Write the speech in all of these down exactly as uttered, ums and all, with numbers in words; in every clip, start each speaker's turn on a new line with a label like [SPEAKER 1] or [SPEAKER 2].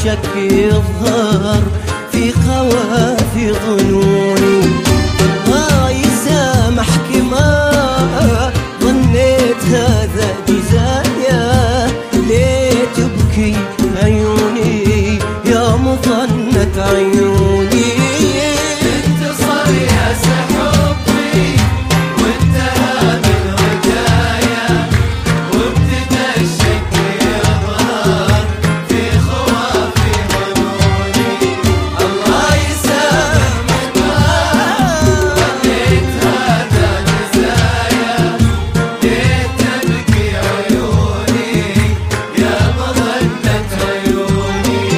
[SPEAKER 1] الشك يظهر في خوافي ظنوني. الله يسامحك ما ظنيت هذا جزايا، ليه تبكي عيوني يا مظنة عيوني.
[SPEAKER 2] انتصر يا سحبي وانتهى من رجايا، وابتدى الشك يظهر في خوافي ظنوني. الله يسامحك ما ظنيت هذا جزايا، ليه تبكي عيوني يا مظنة عيوني.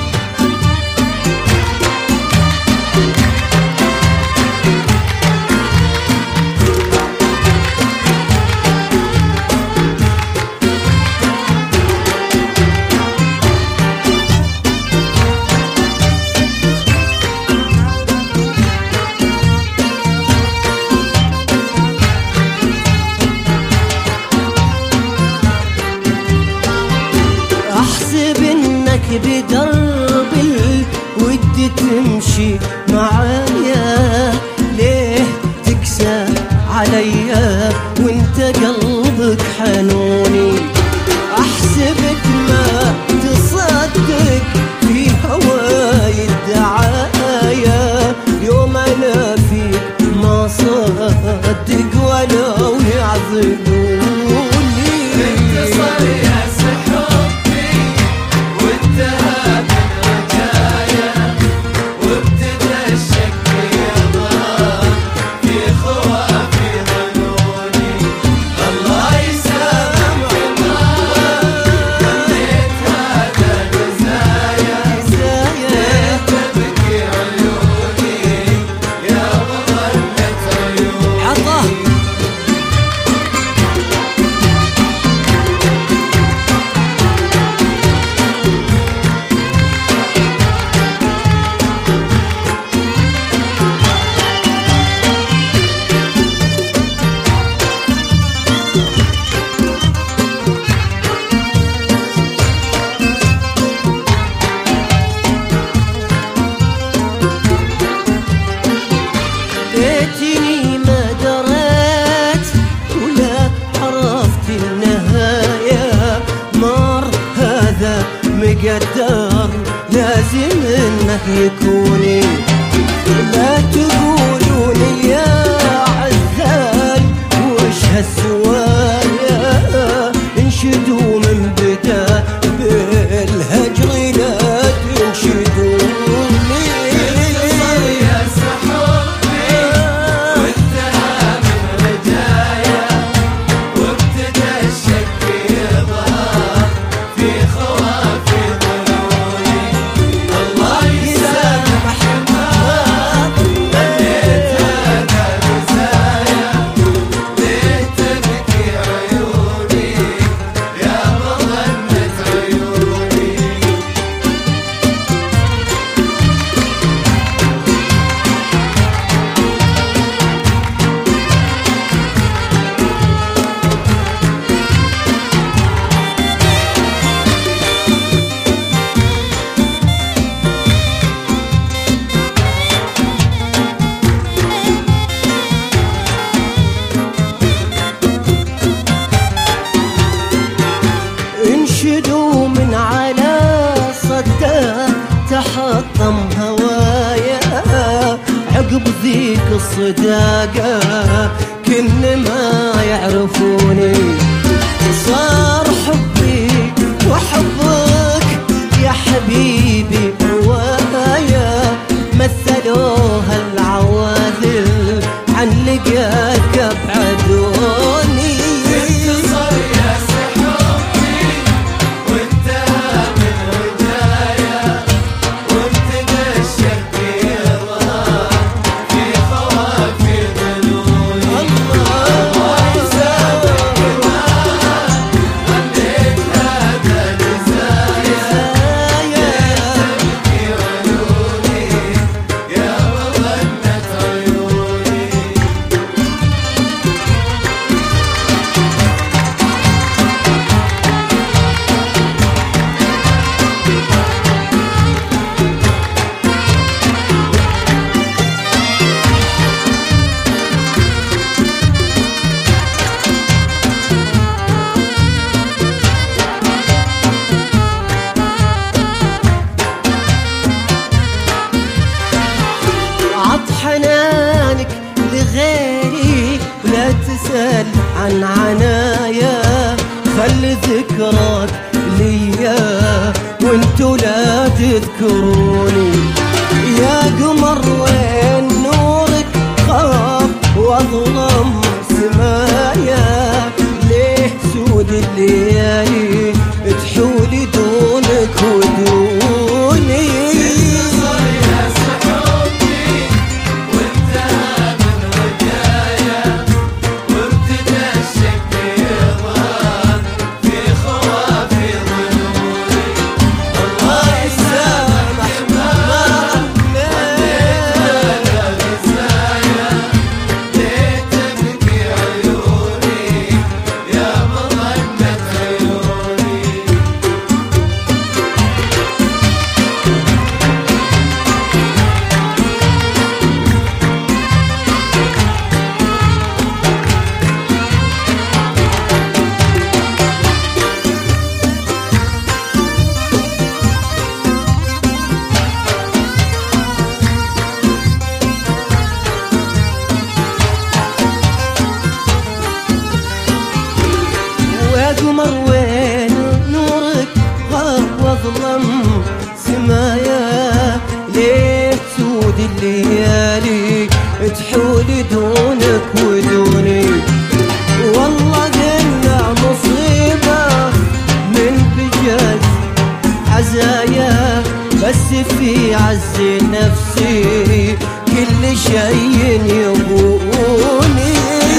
[SPEAKER 1] احسب انك بدرب الود تمشي معايا، ليه تكسى عليا وانت قلبك حنوني. احسبك ما تصدق في هواي الدعايا، يوم انا فيك ما صدق ولو يعذبوني.
[SPEAKER 2] انتصر يا سحبي وانتهى من رجايا، وابتدى الشك يظهر في خوافي ظنوني. الله يسامحك ما ظنيت هذا جزايا، ليه تبكي عيوني يا مظنة عيوني.
[SPEAKER 1] عطاه ليتني ما دريت ولا عرفت النهاية، مر هذا مقدر لازم انه يكوني. لا تقولوني يا عزال وش هالسوايا، انشدوا من بدا بالهجر لا تنشدوني.
[SPEAKER 2] انتصر يا سحبي وانتهى من رجايا، وابتدى الشك يظهر في خوافي ظنوني. الله يسامحك ما ظنيت هذا جزايا، ليه تبكي عيوني يا مظنة عيوني.
[SPEAKER 1] انشدوا من على صده تحطم هوايا، عقب ذيك الصداقة كن ما يعرفوني. صار حبي وحبك يا حبيبي رواية، مثلوها العواذل عن لقاك ابعدوني.
[SPEAKER 2] انتصر يا سحبي وانتهى من رجايا، وابتدى الشك يظهر في خوافي ظنوني. الله يسامحك ما ظنيت هذا جزايا، ليه تبكي
[SPEAKER 1] حنانك لغيري ولا تسأل عن عنايا، خلي ذكراك ليا وانتو لا تذكروني. يا قمر وين نورك خاف واظلم سمايا، ليه سود الليالي تحولي دونك ودوني. قمر وين نورك غاب واظلم سمايا، ليه تسود الليالي تحولي دونك ودوني. والله قلنا مصيبة من بجاز عزايا، بس في عز نفسي كل شيء يبوني.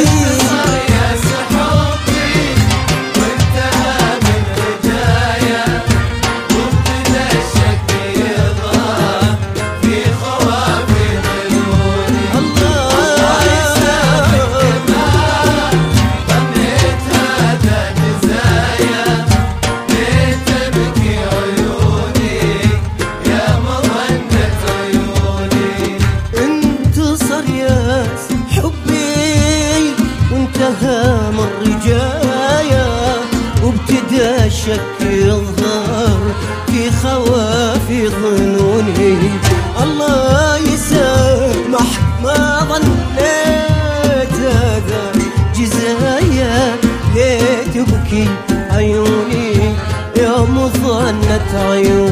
[SPEAKER 1] هام الرجايا وابتدى الشك يظهر في خوافي ظنوني. الله يسامح ما ظنيت هذا جزايا، ليه تبكي عيوني يا مظنة عيوني.